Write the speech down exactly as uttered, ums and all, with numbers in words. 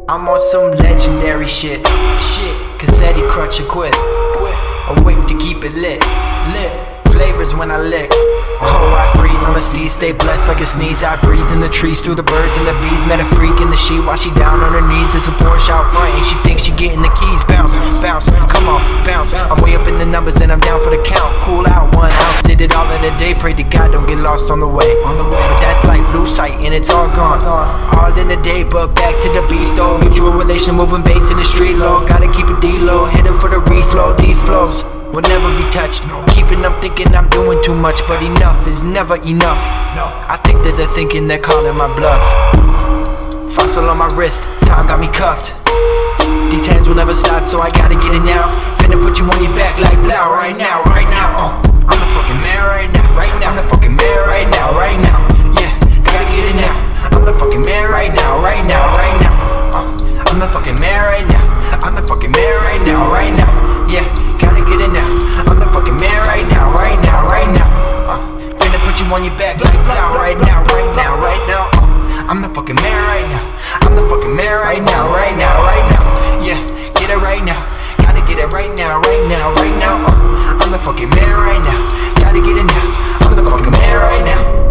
I'm on some legendary shit. Shit, Cassetti crutch equip. Quit. Awake to keep it lit. Lit. Flavors when I lick. Oh, I freeze on the steez, stay blessed like a sneeze. I breeze in the trees through the birds and the bees. Met a freak in the sheet while she down on her knees. There's a Porsche out front and she thinks she getting the keys. Bounce, bounce, come on, bounce. I'm way up in the numbers and I'm down for the count. Cool out one ounce, did it all in a day. Pray to God don't get lost on the way. On the way, but that's like blue sight and it's all gone. All in a day, but back to the beat though. Mutual relation, moving bass in the street low. Gotta keep it D-low, hitting for the reflow. These flows will never be touched. Keeping them thinking I'm doing too much, but enough is never enough. I think that they're thinking they're calling my bluff. Fossil on my wrist, time got me cuffed. These hands will never stop, so I gotta get it now. Finna put you on your back like blah right now, right now. Uh, I'm the fucking man right now, right now. I'm the fucking man right now, right now. Yeah, gotta get it now. I'm the fucking man right now, right now, right now. Uh, I'm the fucking man right now. I'm the fucking man right now, right now. Yeah, gotta get it now. I'm the fucking man right now, right now, right now. Uh, finna put you on your back like blah right now, right now, right now. Uh, I'm the fucking man right now. I'm the fucking man right now, right now, right now. Yeah, get it right now. Gotta get it right now, right now, right now. Uh, I'm the fucking man right now. Gotta get it now. I'm the fucking man right now.